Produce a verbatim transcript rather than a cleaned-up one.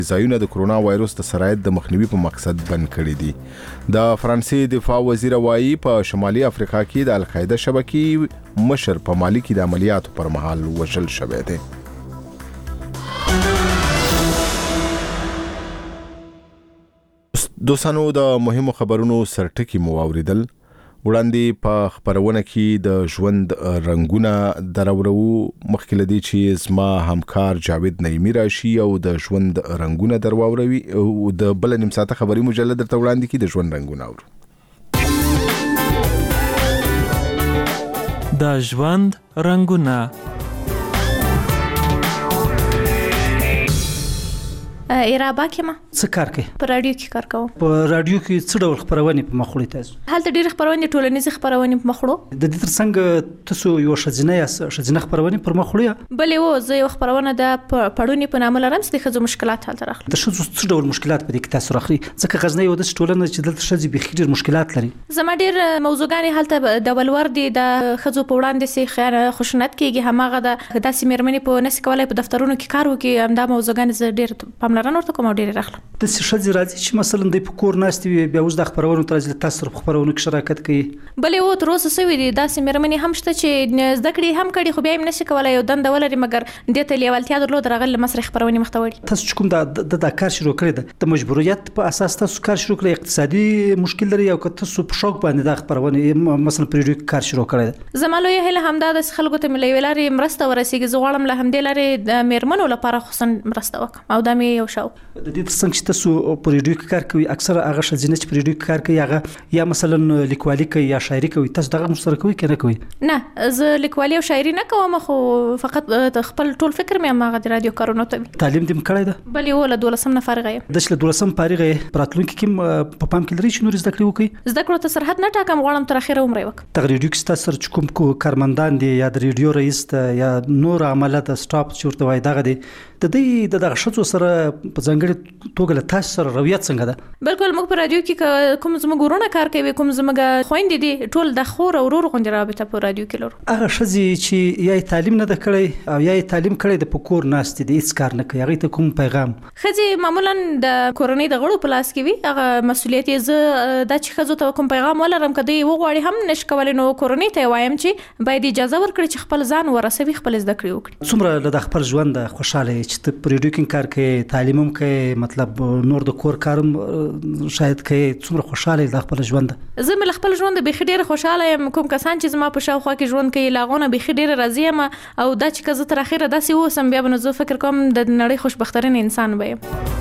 ځایونه د کرونا وایروس د سرایت د مخنیوي په مقصد بند کړي دي. د فرانسې دفاع وزیر وايي په شمالي افریقا کې د القاعده شبکې مشر په مالي کې د عملیاتو پر مهال وژل شوی دی. دوستانو د مهمو خبرونو سرټکی مو اوریدل. وړاندې په خبرونه کې د ژوند رنگونه درورو مخکې لدی چې زما همکار جاوید نعیمی راشي او د ژوند رنگونه درواوروي او د بل نیم ساعته خبري مجله درته وړاندې کې د ژوند رنگونه اورو. د ژوند رنگونه. ایرابا کې ما څه کار کوي؟ په رادیو کې کار کوم. په رادیو کې څه ډول خبرونه په مخ وړي تاسو؟ هلته ډېر خبرونه ټولنیزه خبرونه په مخ وړو. د دې ترڅنګ تاسو یو شجنه یا شجنه خبرونه پر مخ وړي؟ بلې و زه یو خبرونه د پړونی په نامه لرم چې د ښځو مشکلات هلته راخلي. د ښځو څه ډول مشکلات په دې کې تاسو راخلي؟ ځکه غزنی یو د ټولنه چې دلته ښځې به ډېر مشکلات لري. زما ډېر موضوعګانې هلته د ولور دي د ښځو په وړاندې سي خیانت خشونت کېږي. هماغه د داسې مېرمنې په نس کولای په دفترونو کې کار وکړي. همدا موضوعګانې زه ډېر پاملرنه ورته کوم او ډېر راخلم. د ښځې راځي چې مثلا د کور ناستې وي بیا اوس د خبرونو تر ځل تاسو په خبرونو کې شراکت کوي. بلې و تر اوسه سوي دي داسې مېرمنې هم شته چې زده کړې هم کړي خو بیا یې نشي کولای یو دنده ولري مګر دې ته لیوالتیا درلود راغله مسرح خبرونه مخته وړي. تاسو چې کوم د د کار شروع کړی ده د مجبوریت په اساس تاسو کار شروع کړی اقتصادي مشکل لري او که تاسو په شوق باندې د خبرونه مثلا پریډیو کار شروع کړی ده؟ زما لوی هله همدا د خلکو ته ملي ولاري مرسته ورسیږي. زه غواړم له همدې لارې د مېرمنو لپاره خصوصا مرسته وکړم او دا مې یو شاو. د دې ترڅنګ چې تاسو پریډیو کار کوي اکثره هغه ښځینه چې پریډیو کار کوي هغه یا مثلا لیکوالي کوي یا شاعري کوي. تاسو دغه مشترک کوي کنه کوي؟ نه زه لیکوالي او شاعري نه کوم خو فقط خپل ټول فکر مې هغه د رادیو کارونو ته. تعلیم دې کړی ده؟ بلې ولا دولسم نه فارغه یم. د شل دولسم فارغه پراتلونکو کې په پام کې لري چې نور زده کړې وکړي؟ زده کړو ته سرحد نه ټاکم غواړم تر اخره عمر وکړم. د رادیو کې تاسو سره کوم کارمندان دي یا د رادیو رئیس یا نور عملات سټاف چې ورته وای دغه دي د دې د دغه شتو سره په ځنګړي توګه له تاسو سره رویت څنګه ده؟ بالکل موږ په رادیو کې کوم زموږ ورونه کار کوي کوم زموږ خويندې دي ټول د خور او ورور غونډه رابطه په رادیو کې لرو. هغه ښځې چې یا تعلیم نه ده کړی او یا تعلیم کړی د پکور ناست دي هیڅ کار نه کوي هغه ته کوم پیغام؟ ښځې معمولا د کورنۍ د غړو په لاس کې وي هغه مسؤلیت یې زه د چې ښځو ته کوم پیغام ولرم کدی وغواړي هم نش کولای نو کورنۍ ته وایم چې باید اجازه ورکړي چې خپل ځان ورسوي خپل زده کړې وکړي. څومره له خپل ژوند خوشاله چې ته پریډیو کې کار کوي تعلیم هم کوي مطلب نور د کور کارم شاید کوي څومره خوشاله د خپل ژوند؟ زه مل خپل ژوند به خډیر خوشاله یم. کوم کسان چې زما په شاوخوا کې ژوند کوي لاغونه به خډیر راضی یم او دا چې کزه تر اخره داسې وسم بیا به نو زه فکر کوم د نړۍ خوشبخترین انسان به یم.